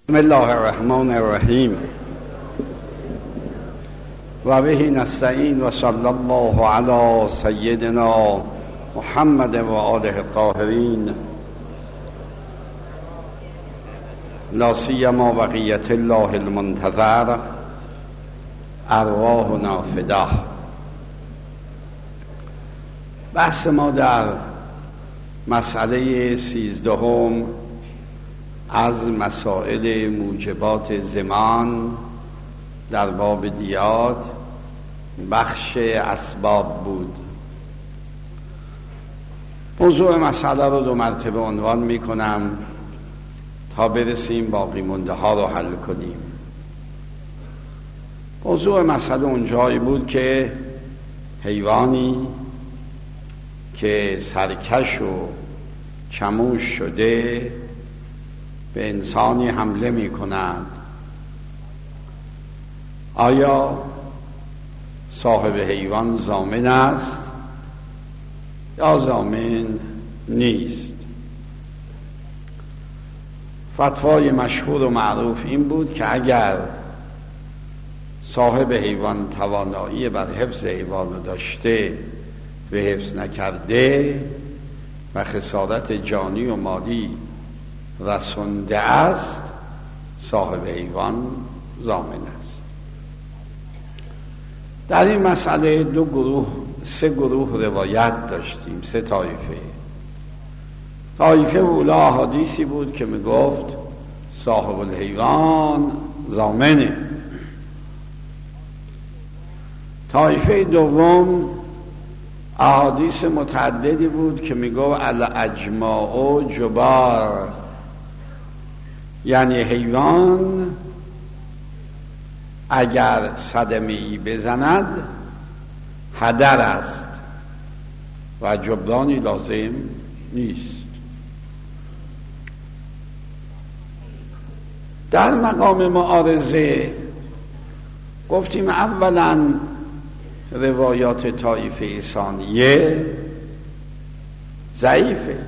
بسم الله الرحمن الرحیم و به نستعین و صلی الله علی سیدنا محمد و آله الطاهرین لا سیما بقیت الله المنتظر ارواحنا فداه. بحث ما در مسئله 13 از مسائل موجبات زمان در باب دیات بخش اسباب بود. موضوع مسئله رو 2 مرتبه عنوان می کنم تا برسیم باقی مونده ها رو حل کنیم. موضوع مسئله اونجایی بود که حیوانی که سرکش و چموش شده به انسانی حمله می کند، آیا صاحب حیوان ضامن است یا ضامن نیست؟ فتوای مشهور و معروف این بود که اگر صاحب حیوان توانایی بر حفظ حیوان داشته و حفظ نکرده و خسارت جانی و مالی رسونده است، صاحب حیوان ضامن است. در این مسئله 3 گروه روایت داشتیم، 3 طایفه. طایفه اولی احادیثی بود که می گفت صاحب الحیوان ضامنه. طایفه دوم احادیث متعددی بود که می گفت الاجماع جبار، یعنی حیوان اگر صدمه‌ای بزند هدر است و جبرانی لازم نیست. در مقام معارضه گفتیم اولا روایات طایفه ثانیه ضعیفه،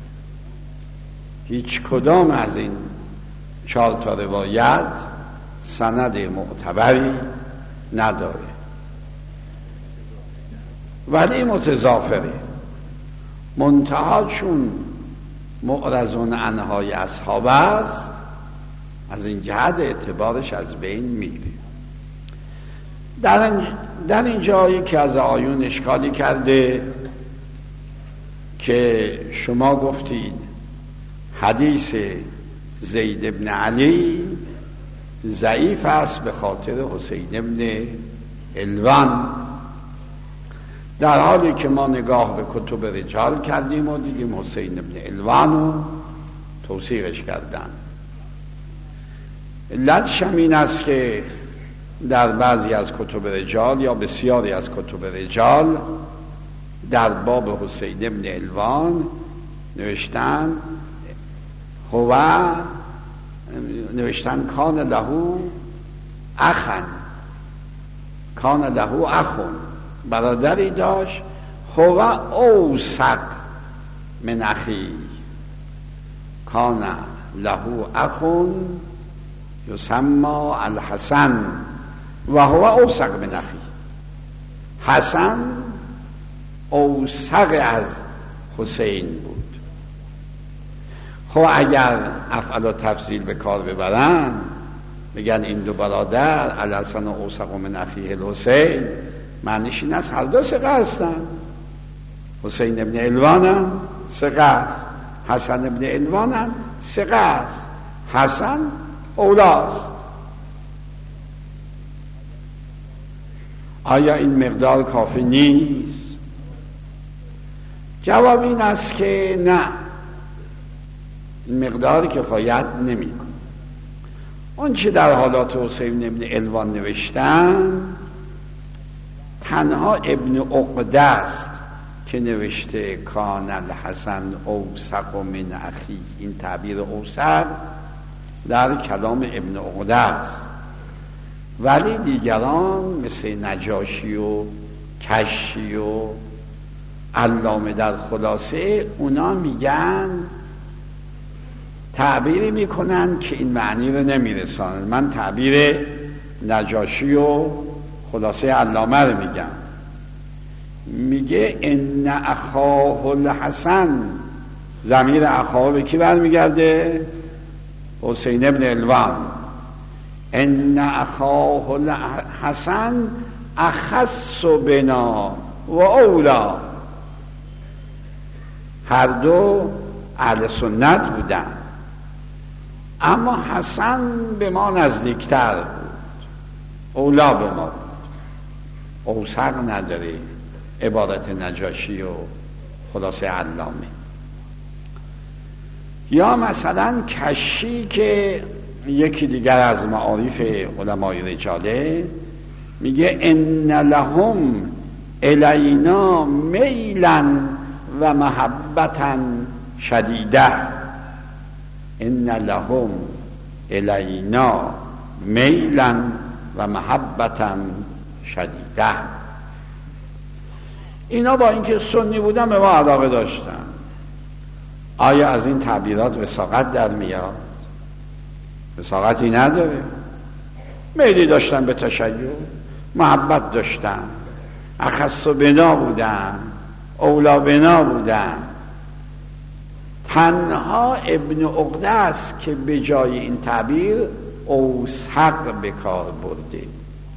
هیچ کدام از این 4 تا روایت سند معتبری نداره، ولی متضافره. منتها چون معرضون عنهای اصحاب است، از این جهت اعتبارش از بین میره. در این جایی که از آیون اشکالی کرده که شما گفتید حدیث زید ابن علی ضعیف است به خاطر حسین ابن الوان، در حالی که ما نگاه به کتب رجال کردیم و دیدیم حسین ابن الوان رو توثیقش کردن. علتش این است که در بعضی از کتب رجال یا بسیاری از کتب رجال در باب حسین ابن الوان نوشتن کان له اخون، برادری داشت، هو اوثق من اخی، کان له اخون یسمى الحسن و هو اوثق من اخی. حسن اوثق از حسین بود. خب اگر افعال و تفضیل به کار ببرن بگن این 2 برادر الحسن و اوثق من اخیه الحسین، معنیش این است هر 2 ثقه هستن. حسین ابن الوان هم ثقه است، حسن ابن الوان هم ثقه است، حسن اولاست. آیا این مقدار کافی نیست؟ جواب این است که نه، این مقدار کفایت نمی کند. اون چه در حالات حسین ابن الوان نوشتن تنها ابن عقده است که نوشته کان الحسن اوثق من اخی. این تعبیر اوثق در کلام ابن عقده است، ولی دیگران مثل نجاشی و کشی و علامه در خلاصه اونا میگن تعبیری میکنن که این معنی رو نمیرسانن. من تعبیر نجاشی و خلاصه علامه رو میگم. میگه ان اخاه الحسن، ضمیر اخاه به کی برمیگرده؟ حسین ابن الوان. ان اخاه الحسن اخص بنا و اولا، هر دو اهل سنت بودن، اما حسن به ما نزدیکتر بود، اولا به ما بود. اوثق نداره عبارت نجاشی و خلاصه علامه. یا مثلا کشی که یکی دیگر از معارف علمای رجاله، میگه ان لهم الینا میلا و محبتا شدیده. ان لهم الینا میلا و محبتا شدیده. اینا با اینکه سنی بودن به ما علاقه داشتن. آیا از این تعبیرات وثاقت در میاد؟ وثاقتی نداره. میلی داشتن به تشیع، محبت داشتن، اخص بنا بودن، اولا بنا بودن. تنها ابن عقده است که به جای این تعبیر اوثق به کار برده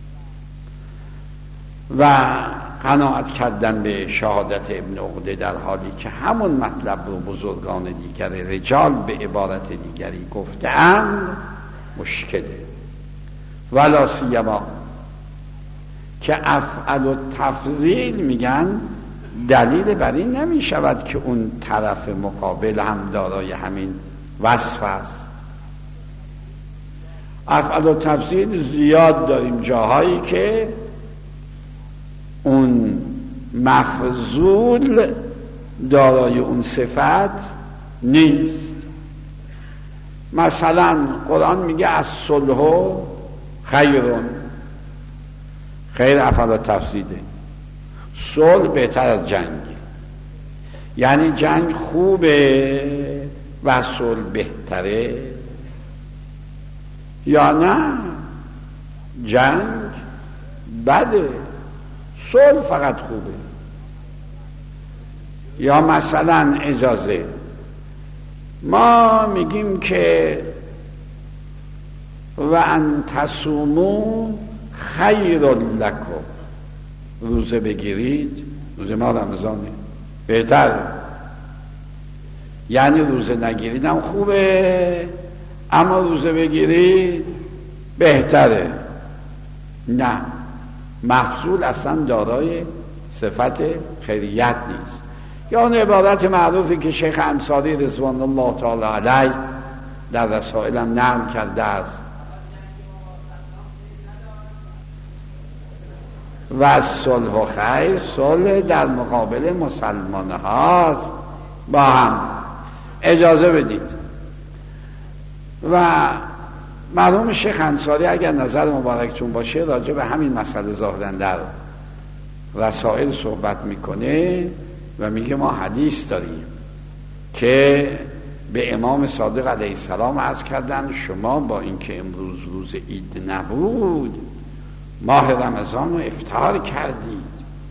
و قناعت کردن به شهادت ابن عقده، در حالی که همون مطلب رو بزرگان دیگر رجال به عبارت دیگری گفتند مشکله. ولا سیما که افعل و تفضیل میگن دلیل بر این نمی شود که اون طرف مقابل هم دارای همین وصف است. افعل و تفضیل زیاد داریم، جاهایی که اون مفضول دارای اون صفت نیست. مثلا قرآن میگه از صلح خیرون، خیر افعل و تفضیله. صلح بهتر از جنگ، یعنی جنگ خوبه و صلح بهتره، یا نه جنگ بده، صلح فقط خوبه. یا مثلا اجازه ما میگیم که و ان تصوموا خیر لکم، روزه بگیرید، روزه ما رمضانه، بهتر. یعنی روزه نگیرید هم خوبه، اما روزه بگیرید بهتره. نه، مفضول اصلا دارای صفت خیریت نیست. یا اون عبارت معروفی که شیخ انصاری رضوان الله تعالی علیه در رسائلم نقل کرده است، و صلح و خیر، صلح در مقابل مسلمان هاست با هم. اجازه بدید. و مرحوم شیخ انصاری اگر نظر مبارکتون باشه راجع به همین مسئله ظاهراً در رسائل صحبت میکنه و میگه ما حدیث داریم که به امام صادق علیه السلام عرض کردن شما با اینکه امروز روز عید نبود ماه رمضان رو افطار کردید.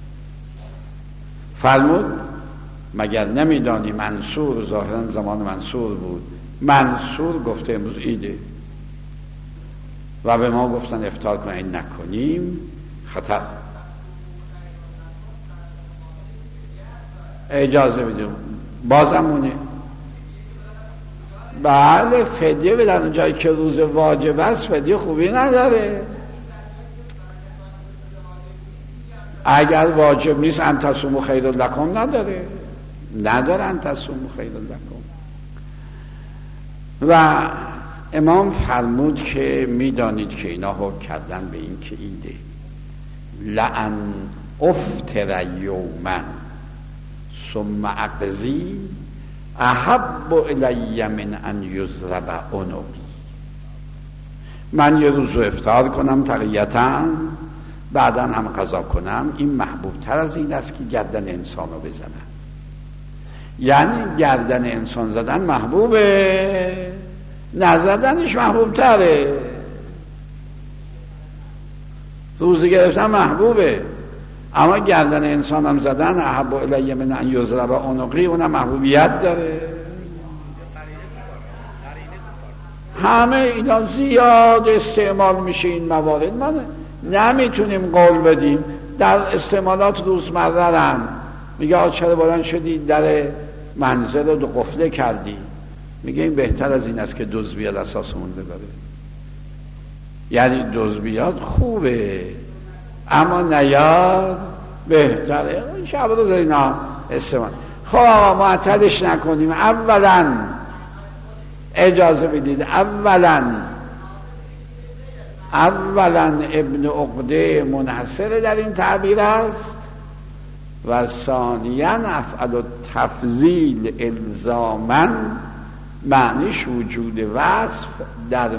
فرمود مگر نمیدانی منصور، ظاهرا زمان منصور بود، منصور گفته امروز عیده و به ما گفتن افطار کنیم، نکنیم خطر. اجازه بدیم بازمونه. بله فدیه بدن اونجایی که روز واجب است، فدیه خوبی نداره. اگر واجب نیست ان تصوموا خیر لکم نداره ان تصوموا خیر لکم. و امام فرمود که میدانید که اینا حکم کردن به این که ایده لعن افطر یوما ثم اقضی احب الی من ان یضرب عنقی. من یه روز رو افطار کنم تقیتا، بعدا هم قضا کنم، این محبوب تر از این است که گردن انسان رو بزنم. یعنی گردن انسان زدن محبوبه نزدنش محبوب تره. روزه گرفتن محبوبه، اما گردن انسان هم زدن احب الی من ان یضرب عنقی اونم محبوبیت داره. همه اینا زیاد استعمال میشه این موارد. ما نمیتونیم قول بدیم. در استعمالات روزمره هم میگه چرا بلند شدی در منزل رو قفله کردی؟ میگه این بهتر از این است که دزد بیاد اساسمون ببره. یعنی دزد بیاد خوبه اما نیاد بهتره. شب روز اینا استعمال. خب آقا معطلش نکنیم. اولا اجازه بدید، اولا ابن عقده منحصر در این تعبیر است و ثانیا افعل التفضیل الزاما معنیش وجود وصف در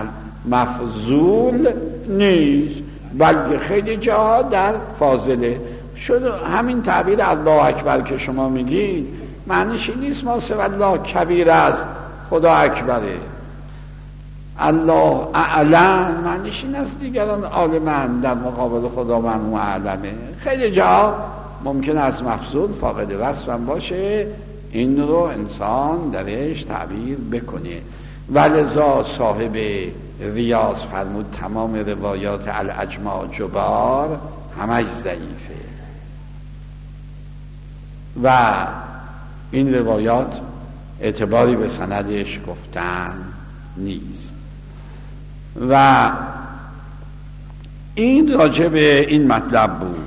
مفضول نیست، بلکه خیلی جاها در فاضله شد. همین تعبیر الله اکبر که شما میگید معنیش این نیست ما سوى الله کبیر است، خدا اکبره. الله اعلم معنیش این است دیگران عالمن، در مقابل خدا من اعلمه. خیلی جا ممکن از مفضول فاقد وصف هم باشه، این رو انسان درش تعبیر بکنه. ولذا صاحب ریاض فرمود تمام روایات الاجماع جبار همش ضعیفه و این روایات اعتباری به سندش گفتن نیست. و این راجع به این مطلب بود.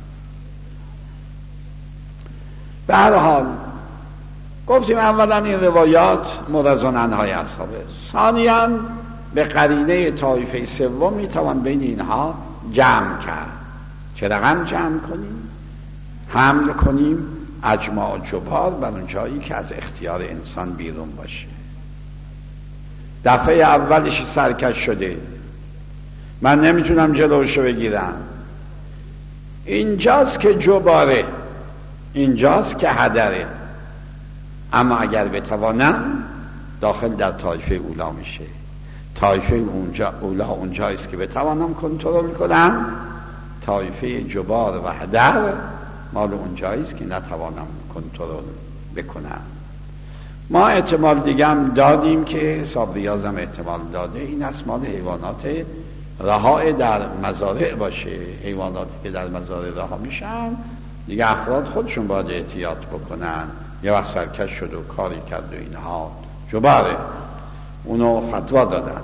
به هر حال گفتیم اولا این روایات مرضون عنهای اصحابه، ثانیاً به قرینه طایفه سوم میتوان بین اینها جمع کرد. چه رقم جمع کنیم؟ حمل کنیم اجماع جبار بر اون جایی که از اختیار انسان بیرون باشه. دفعه اولش سرکش شده، من نمیتونم جلوشو بگیرم، اینجاست که جباره، اینجاست که هدره. اما اگر بتوانم داخل در طایفه اولا میشه. طایفه اولا اونجاییست که بتوانم کنترل کنم، طایفه جبار و هدر مال اونجاییست که نتوانم کنترل بکنم. ما احتمال دیگه هم دادیم که صاحب ریاض هم احتمال داده، این است مال حیوانات رها در مزارع باشه. حیواناتی که در مزارع رها میشن دیگه افراد خودشون باید احتیاط بکنن. یه وقت سرکش شد و کاری کرد و اینها جباره، اونو فتوا دادن.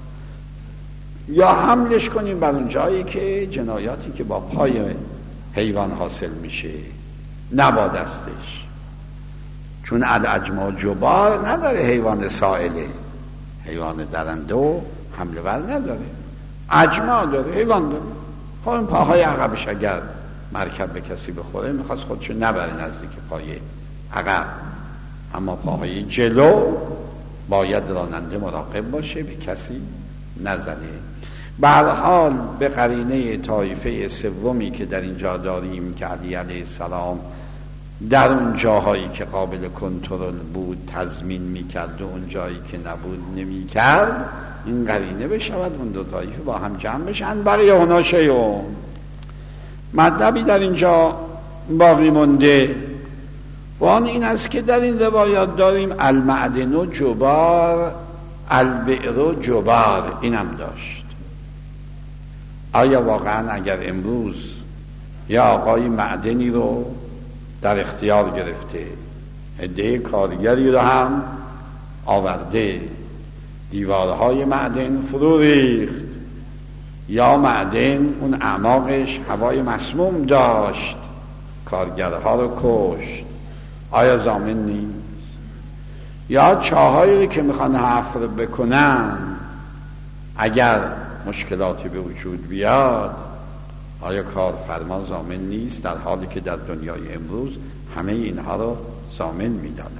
یا حملش کنیم بر اون جایی که جنایاتی که با پای حیوان حاصل میشه نبادستش، چون الاجماع جبار نداره. حیوان سائله، حیوان درنده و حمله ور نداره، اجماع داره، حیوان داره. خب این پاهای عقبش اگر مرکب به کسی بخوره میخواست خودشو نبره نزدیک پای عقب، اما پاهای جلو باید راننده مراقب باشه به کسی نزنه. به هر حال به قرینه طایفه سومی که در اینجا داریم که علی علیه السلام در اون جاهایی که قابل کنترل بود تضمین میکرد و اون جایی که نبود نمیکرد، این قرینه بشود اون دو طایفه با هم جمع بشن. برای اونا شیعون مطلبی در اینجا باقی مونده و آن این است که در این روایات داریم المعدن جبار البئر جبار، اینم داشت. آیا واقعا اگر امروز یا آقای معدنی رو در اختیار گرفته، عده کارگری رو هم آورده، دیوارهای معدن فرو ریخت، یا معدن اون اعماقش هوای مسموم داشت، کارگرها رو کشت، آیا ضامن نیست؟ یا چاهایی که میخوان حفر بکنن اگر مشکلاتی به وجود بیاد آیا کارفرما ضامن نیست، در حالی که در دنیای امروز همه اینها رو ضامن میدانن؟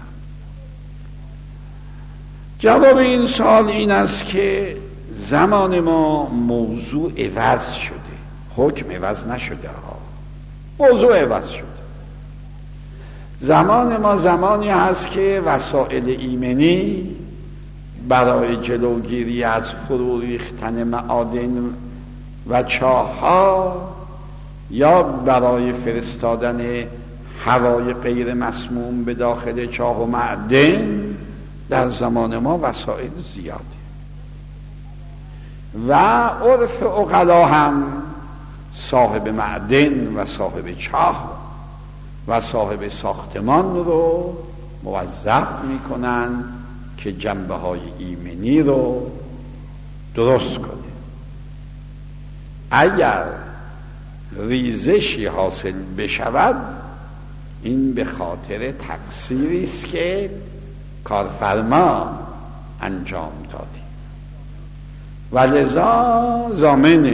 جواب این سوال این است که زمان ما موضوع عوض شده، حکم عوض نشده ها، موضوع عوض شده. زمان ما زمانی هست که وسائل ایمنی برای جلوگیری از فرو ریختن معادن و چاه‌ها یا برای فرستادن هوای غیر مسموم به داخل چاه و معدن در زمان ما وسایل زیاده و عرف عقلا هم صاحب معدن و صاحب چاه و صاحب ساختمان رو موظف میکنن که جنبه های ایمنی رو درست کنه. اگر ریزشی حاصل بشود این به خاطر تقصیری است که کارفرما انجام دادی و لذا ضامن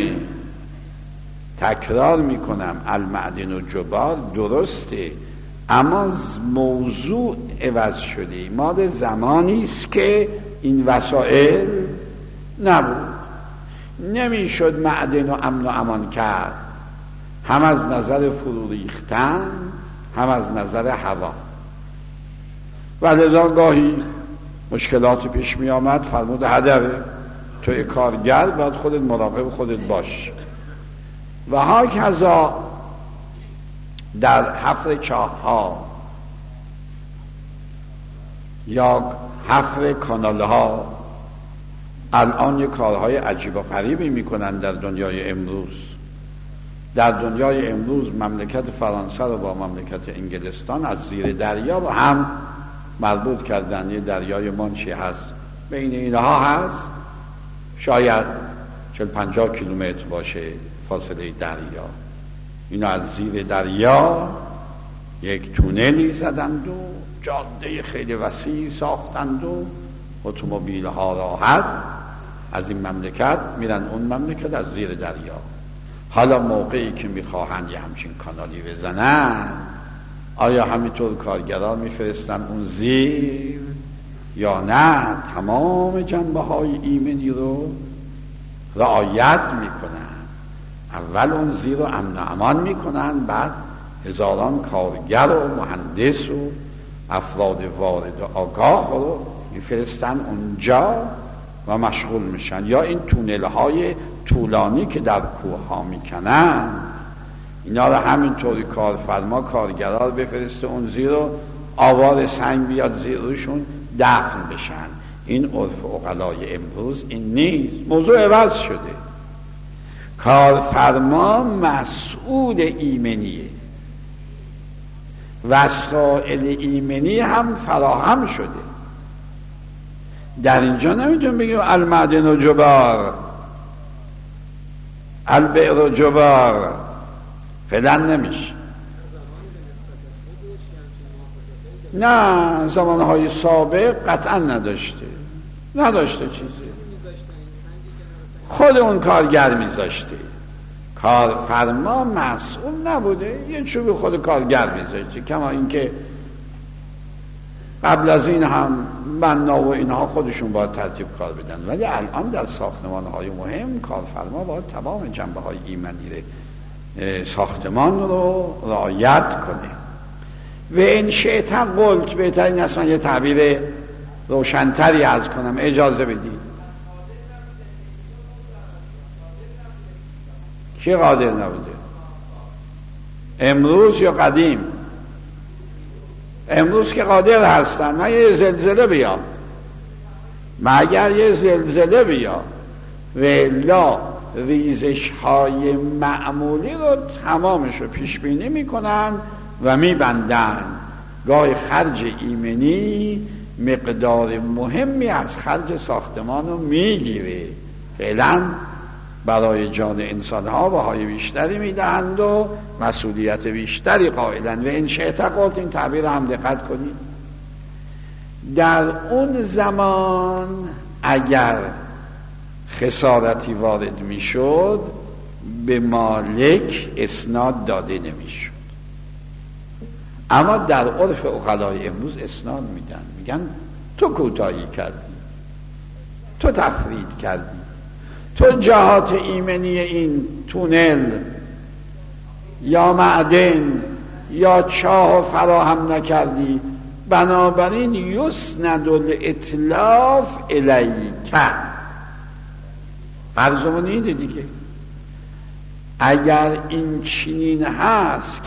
تکرار میکنم المعدن و جبال درسته، اما موضوع عوض شده. مال زمانی است که این وسایل نبود، نمیشد معدن و امن و امان کرد، هم از نظر فرو ریختن هم از نظر هوا، و لذا گاهی مشکلات پیش می آمد. فرمود هدره توی کارگر باید خودت مراقب خودت باش. و هاکذا در حفر چاه ها یا حفر کانال ها الان یک کارهای عجیب و غریبی میکنن در دنیای امروز. در دنیای امروز مملکت فرانسه رو با مملکت انگلستان از زیر دریا با هم مربوط کردن. یه دریای منشی هست بین اینها هست، شاید 40-50 کیلومتر باشه فاصله دریا. اینا از زیر دریا یک تونلی زدند و جاده خیلی وسیع ساختند و اتومبیل ها راحت از این مملکت میرن اون مملکت از زیر دریا. حالا موقعی که میخواهند یه همچین کانالی بزنن، آیا همینطور کارگرها میفرستن اون زیر یا نه تمام جنبه های ایمنی رو رعایت میکنن؟ اول اون زیر رو امن و امان میکنن، بعد هزاران کارگر و مهندس و افراد وارد و آگاه رو میفرستن اونجا و مشغول میشن. یا این تونل های طولانی که در کوه ها میکنن، اینا رو همینطوری کارفرما کارگرها رو بفرسته اون زیر رو، آوار سنگ بیاد زیر روشون دفن بشن. این عرف عقلای امروز این نیست، موضوع عوض شده. کارفرما مسئول ایمنیه، وسایل ایمنی هم فراهم شده. در اینجا نمیتونم بگیم المعدن و جبار، البئر و جبار، فعلا نمیشه. نه زمانهای سابق قطعا نداشته چیزی. خود اون کارگر میذاشته، کارفرما مسئول نبوده، یه چوبی خود کارگر میذاشته. کما اینکه قبل از این هم بنا و اینها خودشون باید ترتیب کار بدن، ولی الان در ساختمان‌های مهم کارفرما باید تمام جنبه‌های ایمنی ساختمان رو رعایت کنه. و این شیطه قلت، بهترین است من یه تعبیر روشنتری عرض کنم، اجازه بدید. کی قادر نبوده؟ امروز یا قدیم؟ امروز که قادر هستن. مگر یه زلزله بیا، مگر یه زلزله بیا، ولا ریزش های معمولی رو تمامش رو پیش بینی میکنن و میبندن. گاه خرج ایمنی مقدار مهمی از خرج ساختمان رو میگیره. فعلا برای جان انسان ها بهای بیشتری میدهند و مسئولیت بیشتری قائلند. و این شیطه قلت، این تعبیر هم دقت کنید. در اون زمان اگر خسارتی وارد میشد به مالک اسناد داده نمیشد، اما در عرف عقلای امروز اسناد میدن، میگن تو کوتاهی کردی، تو تفرید کردی، تو جهات ایمنی این تونل یا معدن یا چاه فراهم نکردی، بنابراین یسند الاتلاف الیک. فرضمون اینه دیگه، اگر این چنین هست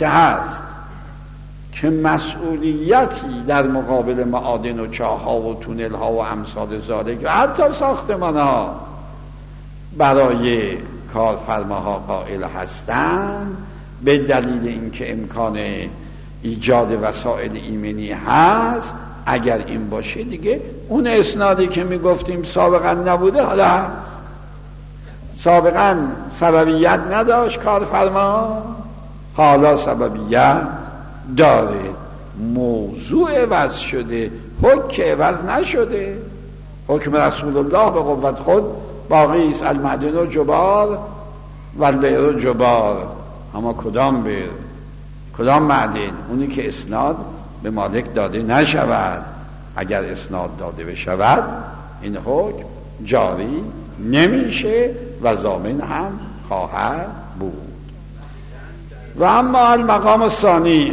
که مسئولیتی در مقابل معادن و چاه‌ها و تونل‌ها و امثال ذالک و حتی ساختمان‌ها برای کارفرماها قائل هستند، به دلیل اینکه امکان ایجاد وسایل ایمنی هست، اگر این باشه دیگه اون اسنادی که میگفتیم سابقا نبوده حالا هست. سابقا سببیت نداشت کارفرما، حالا سببیت داره. موضوع عوض شده، حکم عوض نشده. حکم رسول الله به قوت خود باقی است. المعدن جبار و البئر جبار. اما کدام بئر، کدام معدن؟ اونی که اسناد به مالک داده نشود. اگر اسناد داده بشود این حکم جاری نمیشه و ضامن هم خواهد بود. و اما المقام الثانی،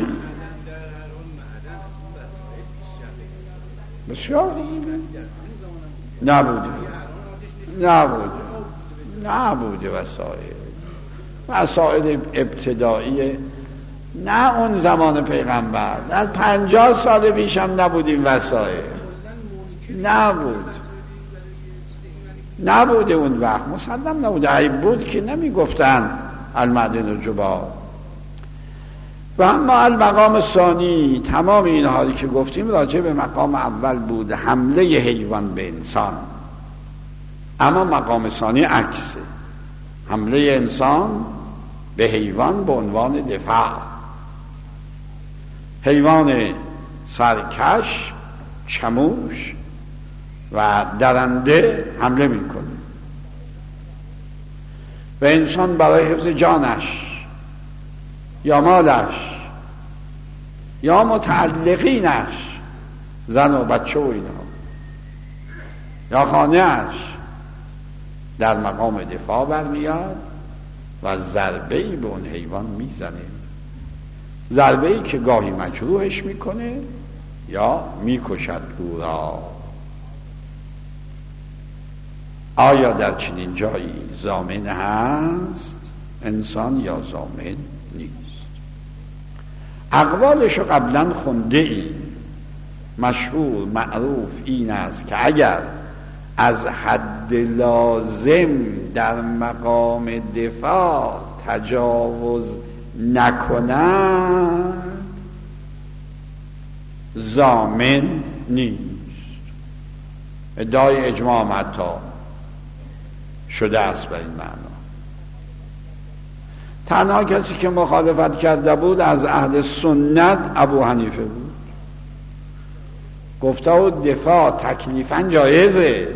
بسیار نبوده وسایل ابتدایی، نه اون زمان پیغمبر، در 50 سال پیش هم نبود این وسایل، نبوده اون وقت، مسلم نبوده. عیب بود که نمی گفتن المعدن جبار. و اما المقام الثانی، تمام این حالی که گفتیم راجع به مقام اول بود، حمله حیوان به انسان. اما مقام ثانی عکسه، حمله انسان به حیوان به عنوان دفاع. حیوان سرکش، چموش و درنده حمله میکنه و انسان برای حفظ جانش یا مالش یا متعلقینش، زن و بچه و اینا، یا خانهش، در مقام دفاع برمیاد و ضربه‌ای به اون حیوان میزنه. ضربه‌ای که گاهی مجروحش میکنه یا میکشد او را. آیا در چنین جایی ضامن هست انسان یا ضامن نیست؟ اقوالشو قبلا خونده ایم. مشهور معروف این است که اگر از حد لازم در مقام دفاع تجاوز نکنند ضامن نیست. ادعای اجماع حتی شده است بر این معنا. تنها کسی که مخالفت کرده بود از اهل سنت ابو حنیفه بود. گفته بود دفاع تکلیفاً جایزه،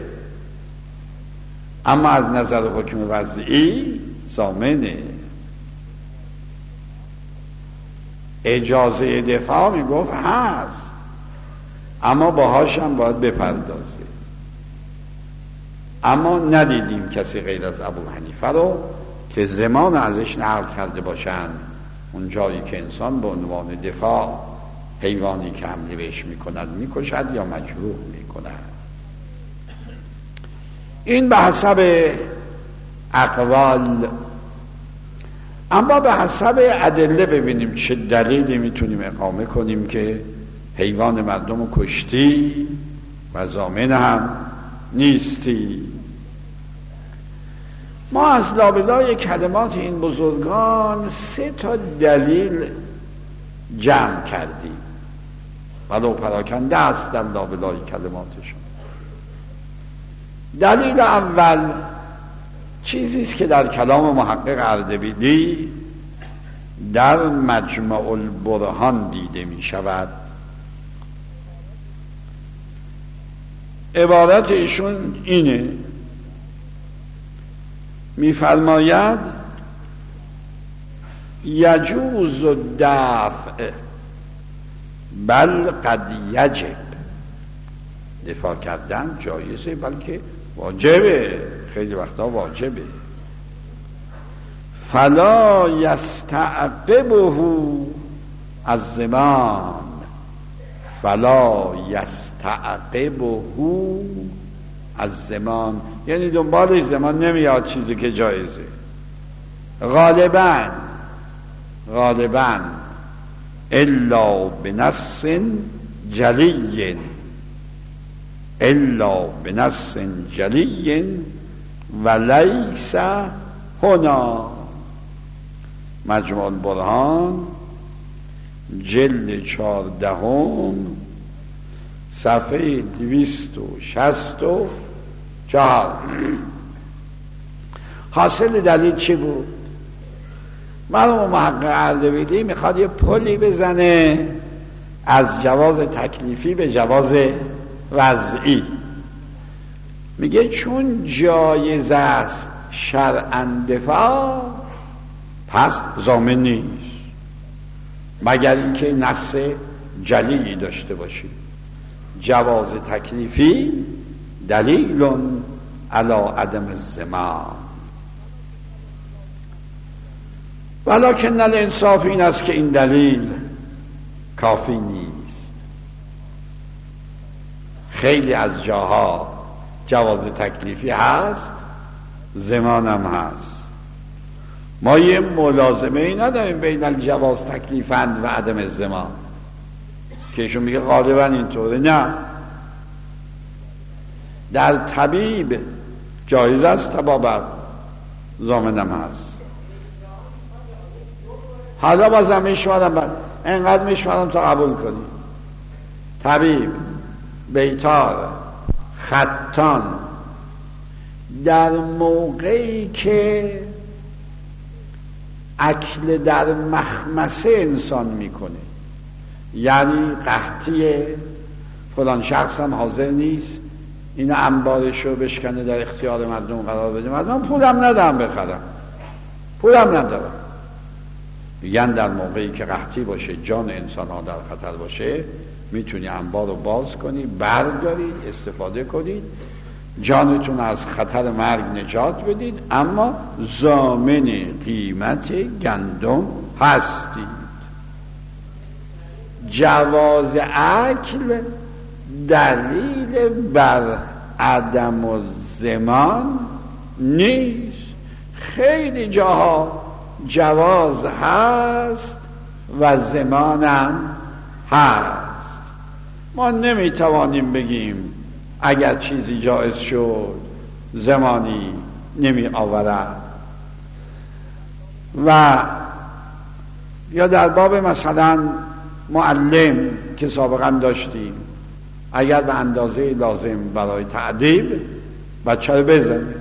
اما از نظر حکم وضعی ضامنه. اجازه دفاع میگفت هست، اما باهاش هم باید بپردازه. اما ندیدیم کسی غیر از ابو حنیفه رو که زمان ازش نقل کرده باشند اون جایی که انسان به عنوان دفاع حیوانی که حمله بهش میکند میکشد یا مجروح میکند. این به حسب اقوال. اما به حسب ادله ببینیم چه دلیلی میتونیم اقامه کنیم که حیوان مردم رو کشتی و ضامن هم نیستی. ما از لابلای کلمات این بزرگان 3 دلیل جمع کردیم، ولو پراکنده است در لابلای کلماتشون. دلیل اول چیزیست که در کلام محقق اردبیلی در مجمع البرهان دیده می شود. عبارت ایشون اینه، می‌فرماید یجوز الدفع بل قد یجب. دفاع کردن جایزه بلکه واجبه، خیلی وقتا واجبه. فلا یستعقبه الزمان فلا یستعقبه از زمان، یعنی دنبالش زمان نمیاد چیزی که جایزه. غالبا الا بنص جلی، الا بنص جلی ولیس هنا. مجموع البرهان جلد 14 صفحه 264. حاصل دلیل چی بود؟ مرحوم محقق اردبیلی میخواد یه پلی بزنه از جواز تکلیفی به جواز وضعی. میگه چون جایز است شرعاً دفاع، پس ضامن نیست مگر اینکه نص جلیلی داشته باشی. جواز تکلیفی دلیل علی عدم الزمان، ولکن الانصاف این است که این دلیل کافی نیست. خیلی از جاها جواز تکلیفی هست، زمان هم هست. ما یه ملازمه ای نداریم بین الجواز تکلیفاً و عدم الزمان که ایشون میگه غالبا اینطوره. نه، در طبیب جایز است تبابت، ضامنم هست. حالا بازم میشمارم، انقدر میشمارم تا قبول کنی. طبیب، بیتار، خطان، در موقعی که اکل در مخمسه انسان میکنه، یعنی قحطیه، فلان شخص هم حاضر نیست این انبارشو بشکنه در اختیار مردم قرار بده، مردم پولم ندارم بخرم، پولم ندارم. میگن در موقعی که قحطی باشه، جان انسان ها در خطر باشه، میتونی انبار رو باز کنی، بردارید، استفاده کنید، جانتون از خطر مرگ نجات بدید، اما ضامن قیمت گندم هستید. جواز اکل دلیل بر عدم الزمان نیست. خیلی جاها جواز هست و زمانم هست. ما نمیتوانیم بگیم اگر چیزی جایز شد زمانی نمی آورد. و یا در باب مثلا معلم که سابقا داشتیم، اگر به اندازه لازم برای تعدیب بچه رو بزنه،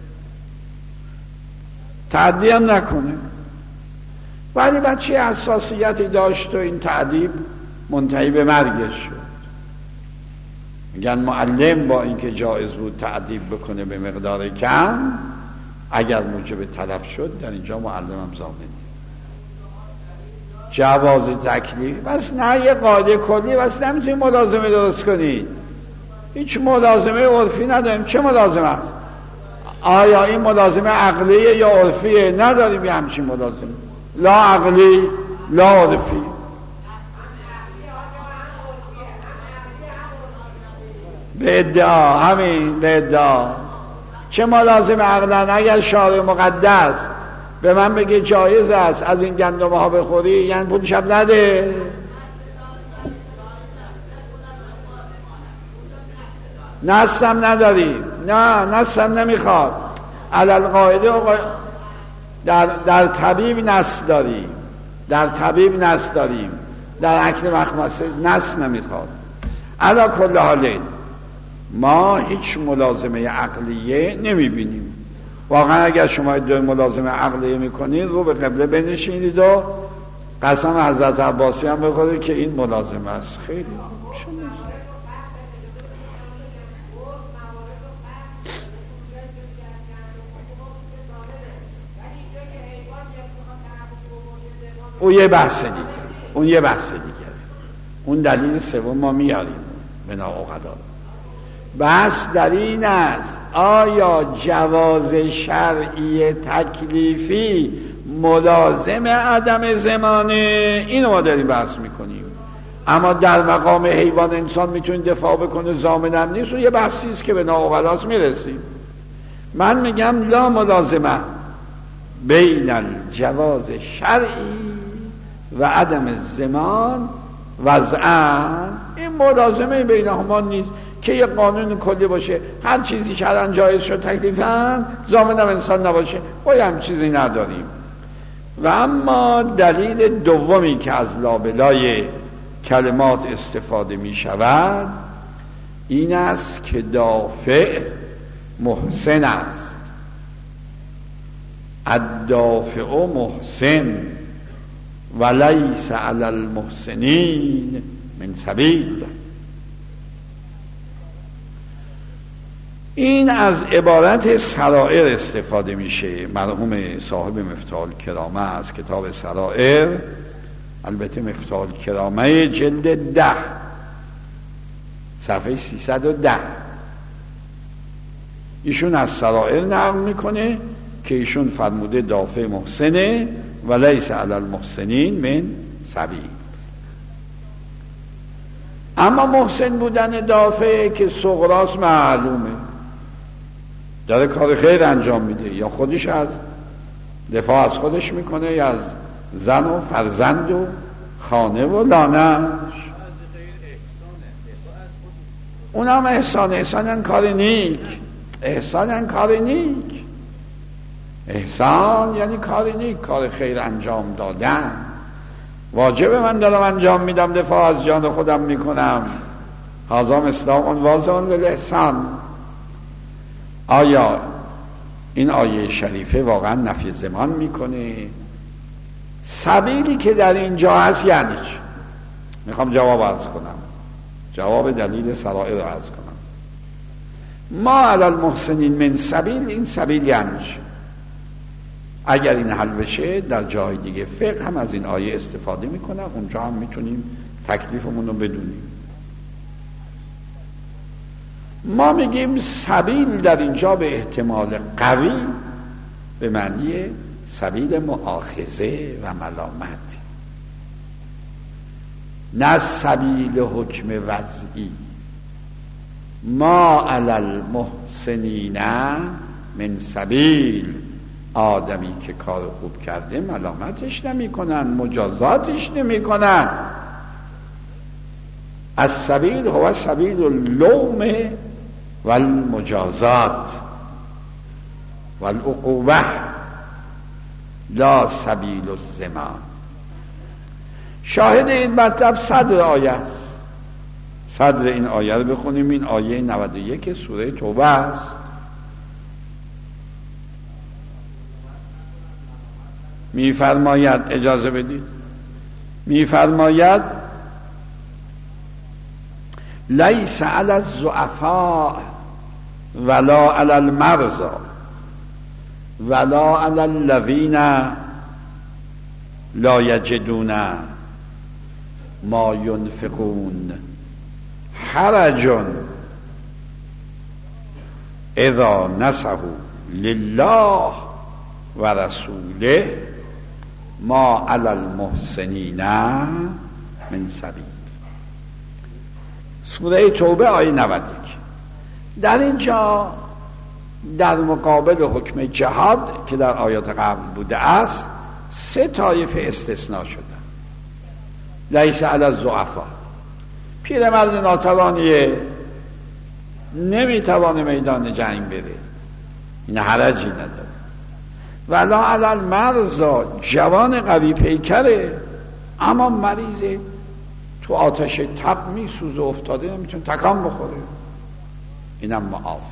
تعدیب هم نکنه، ولی بچه حساسیتی داشت و این تعدیب منتهی به مرگش شد، میگن معلم با اینکه جایز بود تعدیب بکنه به مقدار کم، اگر موجب تلف شد در اینجا معلم هم ضامن. جواز تکلیف بس نه، یه قاعده کلی بس نمیتونی ملازمه درست کنی. هیچ ملازمه عرفی نداریم. چه ملازمه است؟ آیا این ملازمه عقلیه یا عرفیه؟ نداریم یه همچین ملازمه، لا عقلی لا عرفی. به ادعا، همین به ادعا. چه ملازمه عقلن؟ اگر شارع مقدس به من بگه جایز است از این گندم ها بخوری، یعنی پول شب نده. نصم نداریم، نه نصم نمیخواد. علل قاعده در طبیب نص داریم، در طبیب نص داریم، در اکل مخمسه نص نمیخواد. علی کل حال ما هیچ ملازمه عقلیه نمیبینیم. واقعا اگر شما ادعای ملازمه عقلیه میکنید، رو به قبله بنشینید و قسم حضرت عباسی هم بخورید که این ملازمه است. خیلی اون یه بحث دیگه، اون دلیل سوم ما میاریم بنا اوقدا. بحث در این است آیا جواز شرعی تکلیفی ملازم عدم زمانه؟ اینو ما داریم بحث میکنیم. اما در مقام حیوان انسان میتونه دفاع بکنه، ضامنم نیست. و یه بحثی است که به ناقلاست میرسیم. من میگم لا ملازمه بین الجواز شرعی و عدم الزمان وضعاً، این ملازمه بینهما نیست که یه قانون کلی باشه هر چیزی شرعاً جایز شد تکلیفاً ضامنم انسان نباشه، باید هم چیزی نداریم. و اما دلیل دومی که از لابلای کلمات استفاده می شود این است که دافع محسن است. الدافع محسن ولیس علی المحسنین من سبیل. این از عبارت سرائر استفاده میشه. مرحوم صاحب مفتاح الکرامه از کتاب سرائر، البته مفتاح الکرامه جلد 10 صفحه 310، ایشون از سرائر نقل میکنه که ایشون فرموده دافع محسنه و لیس علی المحسنین من سبیل. اما محسن بودن دافع که صغراس معلومه، داره کار خیر انجام میده، یا خودش از دفاع از خودش میکنه یا از زن و فرزند و خانه و لانش. اونم احسان کار نیک. احسان کار نیک. احسان یعنی کار نیک، کار خیر انجام دادن. واجب من دارم انجام میدم، دفاع از جان خودم میکنم. هذا مصداق واضح للاحسان. آیا این آیه شریفه واقعا نفی زمان میکنه؟ سبیلی که در اینجا هست یعنی چی؟ میخوام جواب عرض کنم، جواب دلیل سرائر رو عرض کنم. ما علی المحسنین من سبیل، این سبیل یعنی چی؟ اگر این حل بشه در جای دیگه فقه هم از این آیه استفاده میکنه، اونجا هم میتونیم تکلیفمون رو بدونیم. ما میگیم سبیل در اینجا به احتمال قوی به معنی سبیل مؤاخذه و ملامت، نه سبیل حکم وضعی. ما علی المحسنین من سبیل، آدمی که کار خوب کرده ملامتش نمی کنن، مجازاتش نمی کنن. از سبیل هو سبیل اللوم و المجازات و العقوبه لا سبیل الزمان. شاهد این مطلب صدر آیه است. صدر این آیه رو بخونیم. این آیه 91 سوره توبه است. میفرماید، اجازه بدید، میفرماید لیس علی الضعفاء ولا علی المرضى ولا علی الذین لا یجدون ما ینفقون حرج اذا نصحوا لله و رسوله ما علی المحسنین من سبیل. سوره توبه آیه 91. در اینجا در مقابل حکم جهاد که در آیات قبل بوده است 3 طایفه استثناء شدن. لیس علی الضعفاء، پیرمرد ناتوانیه، نمیتوانه میدان جنگ بره، این حرجی نداره. ولا علی المرضى، جوان قوی پیکره اما مریضه، تو آتش تب میسوزه، افتاده نمیتونه تکان بخوره، اینم معافی.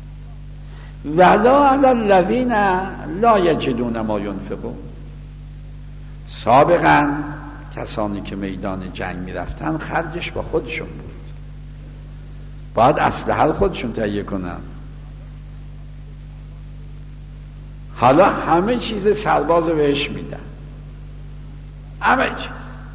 ولا علی الذین لا یجدون ما ینفقون، سابقا کسانی که میدان جنگ میرفتن خرجش با خودشون بود، باید اسلحه خودشون تهیه کنن. حالا همه چیز سرباز بهش میدن، همه چیز،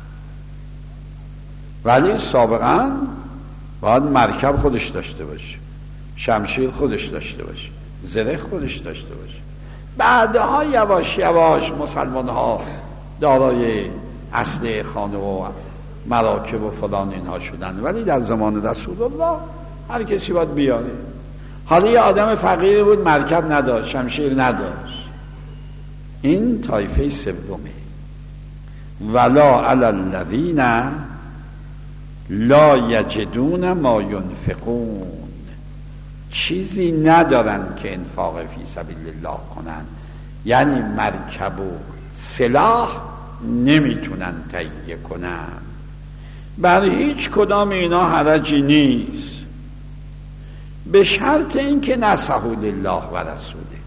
ولی سابقا باید مرکب خودش داشته باشه، شمشیر خودش داشته باشه، زره خودش داشته باشه. بعدها یواش یواش مسلمان ها دارای اسلحه خانه و مراکب و فلان اینها شدن، ولی در زمان رسول الله هر کسی باید بیاره. حالا یه آدم فقیر بود، مرکب نداشت، شمشیر نداشت، این طایفه سومه. ولا علی الذین لا یجدون ما ینفقون، چیزی ندارن که انفاق فی سبیل الله کنن، یعنی مرکب و سلاح نمیتونن تهیه کنن. برای هیچ کدام اینا حرجی نیست، به شرط اینکه نصحوا لله و رسوله.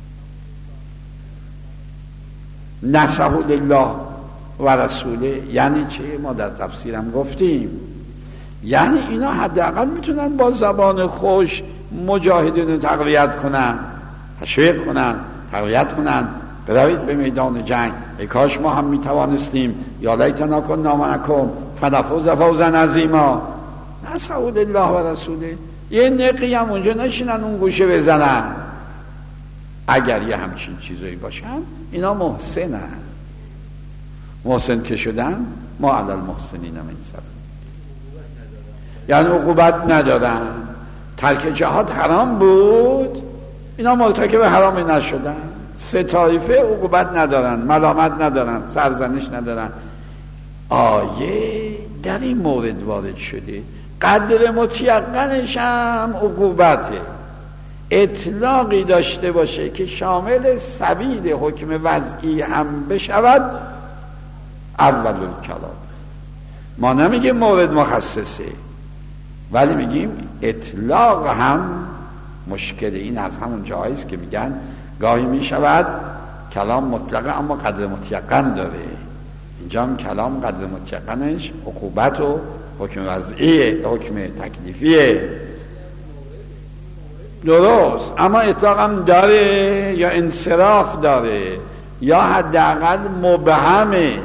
نصحوا لله و رسوله یعنی چه؟ ما در تفسیرم گفتیم، یعنی اینا حداقل میتونن با زبان خوش مجاهدین رو تقویت کنن، تشویق کنن، تقویت کنن، بروید به میدان جنگ، ای کاش ما هم میتوانستیم، یا لیتنا کنا معکم فنفوز فوزا عظیما. نصحوا لله و رسوله. یه نقی هم اونجا نشینن اون گوشه بزنن. اگر یه همچین چیزایی باشن اینا محسنن. محسن که شدن ما علی المحسنین من سبیل، یعنی عقوبت ندارن. ترک جهاد حرام بود، اینا مرتکب حرام نشدن. سه طایفه عقوبت ندارن، ملامت ندارن، سرزنش ندارن. آیه در این مورد وارد شده، قدر متیقنش هم عقوبته. اطلاقی داشته باشه که شامل سبیل حکم وضعی هم بشود، اول الکلام. ما نمیگیم مورد مخصصه، ولی میگیم اطلاق هم مشکل. این از همون جایی است که میگن گاهی میشود کلام مطلقه اما قدر متیقن داره. اینجا هم کلام قدر متیقنش عقوبت و حکم وضعیه، حکم تکلیفیه، درست. اما اطلاق هم داره یا انصراف داره یا حداقل مبهمه.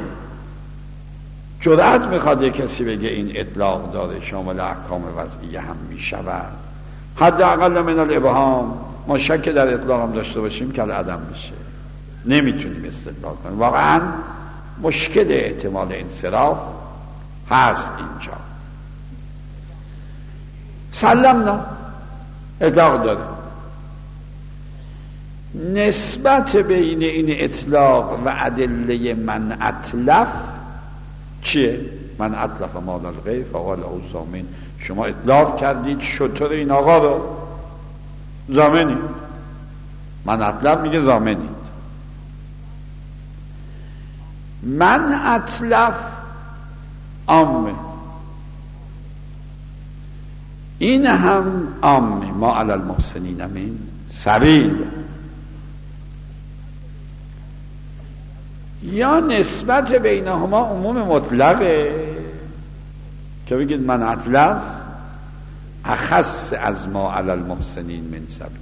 جرأت میخواد یک کسی بگه این اطلاق داره، شامل احکام وضعیه هم میشود. حداقل من الابهام. ما شک در اطلاق هم داشته باشیم که عدم میشه، نمیتونیم استدلال کنیم. واقعا مشکل احتمال انصراف هست اینجا. سلمنا اطلاق داره. نسبت بین این اطلاق و ادله من اطلف چیه؟ من اطلف مال الغیر فقال او ضامن. شما اطلاق کردید شطور این آقا رو، ضامنی. من اطلف میگه ضامنید. من اطلف عامه، این هم عامه. ما علی المحسنین من سبیل. یا نسبت بینهما عموم مطلقه که بگید من اطلف اخص از ما علی المحسنین من سبیل،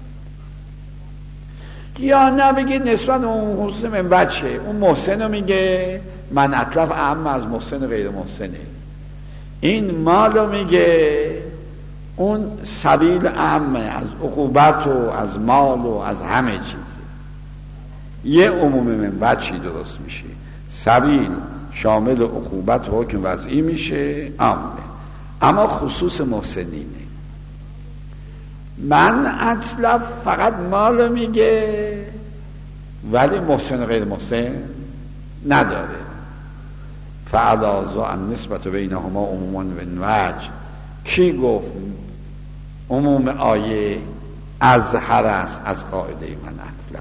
یا نه بگید نسبت اون محسن من بچه. اون محسن رو میگه من اطلف اعم از محسن غیر محسنه. این مال رو میگه اون سبیل اعمه، از عقوبت و از مال و از همه چیز. یه عموم من بچی درست میشه، سبیل شامل عقوبت و حکم وضعی میشه عامه. اما خصوص محسنینه. من اطلف فقط مال میگه ولی محسن غیر محسن نداره. فعلا ان نسبت بینهما عموما و وجه. کی گفت عموم آیه اظهر است از قاعده من اطلف؟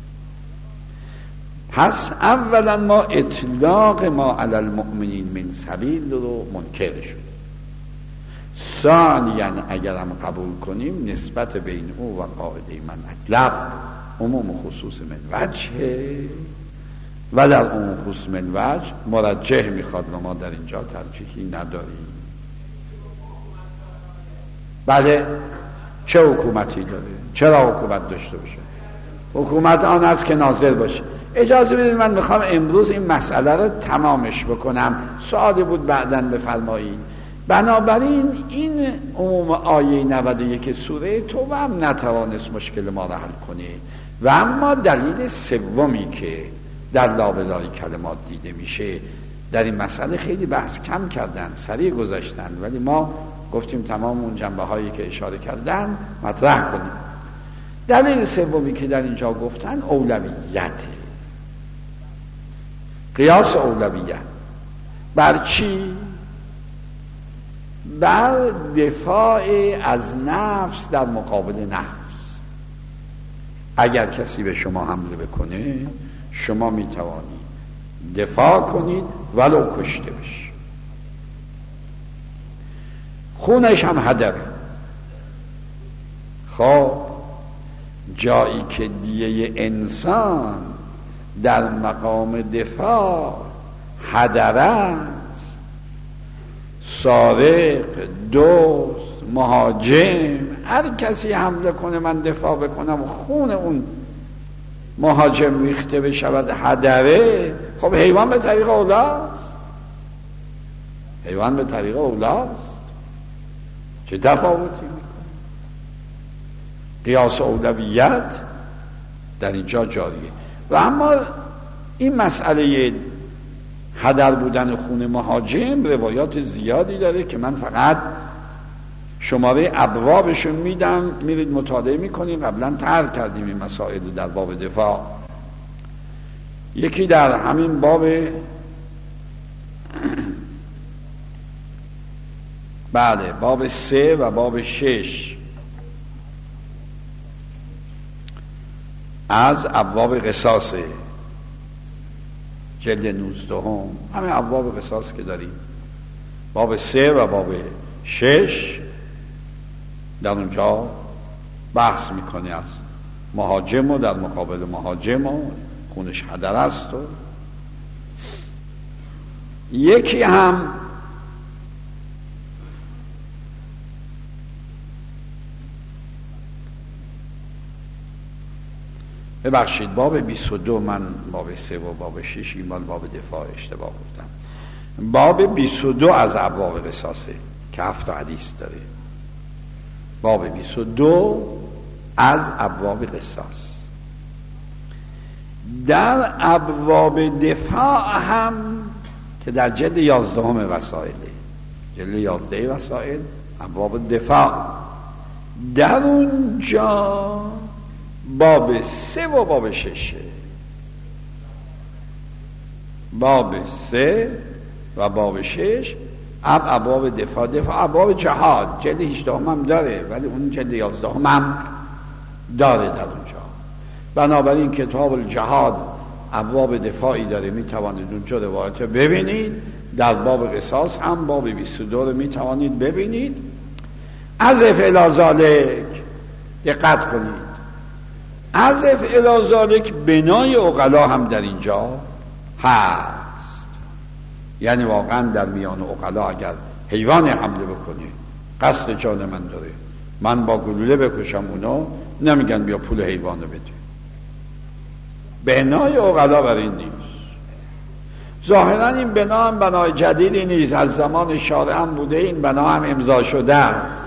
پس اولا ما اطلاق ما علی المؤمنین من سبیل رو منکر شد. ثانیا اگر هم قبول کنیم نسبت بین او و قاعده من اطلق عموم خصوص من وجه، و در عموم خصوص من وجه مرجح میخواد و ما در اینجا ترجیحی نداریم. بله، چه حکومتی داره؟ چرا حکومت داشته باشه؟ حکومت آن است که ناظر باشه. اجازه بدید من میخوام امروز این مسئله رو تمامش بکنم. سوالی بود بعداً بفرمایید. بنابراین این عموم آیه 91 سوره توبه هم نتوانست مشکل ما را حل کنه، و اما دلیل سومی که در لابلای کلمات دیده میشه در این مسئله خیلی بحث کم کردن، سریع گذاشتن، ولی ما گفتیم تمام اون جنبه هایی که اشاره کردن مطرح کنیم. دلیل سومی که در اینجا گفتن اولویت، قیاس اولویت بر چی؟ بر دفاع از نفس در مقابل نفس. اگر کسی به شما حمله بکنه شما میتوانید دفاع کنید ولو کشته بشه. خونش هم هدره. خب جایی که دیه انسان در مقام دفاع هدر است، سارق، دوست، مهاجم، هر کسی حمله کنه من دفاع بکنم خون اون مهاجم ریخته بشود هدره، خب حیوان به طریق اولاست، حیوان به طریق اولاست، چه تفاوتی میکنه؟ قیاس اولویت در اینجا جاریه. و اما این مسئله هدر بودن خون مهاجم روایات زیادی داره که من فقط شماره ابوابشون میدم، میرید مطالعه میکنید. قبلا طرح کردیم این مسائل در باب دفاع. یکی در همین باب بله باب 3 و باب 6 از ابواب قصاص جلد 19 همه ابواب قصاص که داریم، باب 3 و باب 6 در اونجا بحث میکنه از مهاجم و در مقابل مهاجم و خونش هدر است. و یکی هم ببخشید باب 22 من باب 3 و باب 6 این باب دفاع اشتباه گفتم. باب 22 از ابواب قصاصه که 7 حدیث داره. باب 22 از ابواب قصاص. در ابواب دفاع هم که در جلد 11 وسائله، جلد 11 وسائل ابواب دفاع، در اونجا باب 3 و باب 6، باب 3 و باب 6 ابواب دفاع. ابواب جهاد جلد 18 هم داره ولی اون جلد 11 هم داره در اونجا. بنابراین کتاب الجهاد ابواب دفاعی داره، میتوانید اونجا روایت ببینید. در باب قصاص هم باب 22 رو میتوانید ببینید. عزف الی ذالک دقت کنید، عزف الی ذالک بنای عقلا هم در اینجا هست. یعنی واقعا در میان عقلا اگر حیوان حمله بکنه قصد جان من داره، من با گلوله بکشم اونو، نمیگن بیا پول حیوان رو بده. بنای عقلا بر این نیست. ظاهرا این بنا هم بنای جدیدی نیست، از زمان شارع هم بوده، این بنا هم امضا شده است.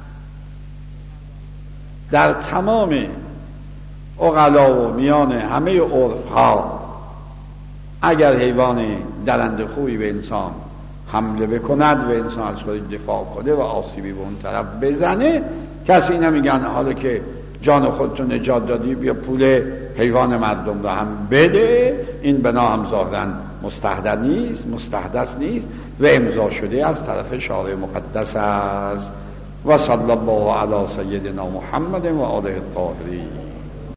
در تمام عقلا و میان همه عرف ها اگر حیوان درنده خوبی به انسان حمله بکند و انسان از خودش دفاع کنه و آسیبی به اون طرف بزنه، کسی نمیگن حالا که جان خودتو نجات دادی بیا پول حیوان مردم رو هم بده. این بنا هم ظاهرا مستحدث نیست و امضا شده از طرف شارع مقدس است. و صلی الله علی سیدنا محمد و آله الطاهرین.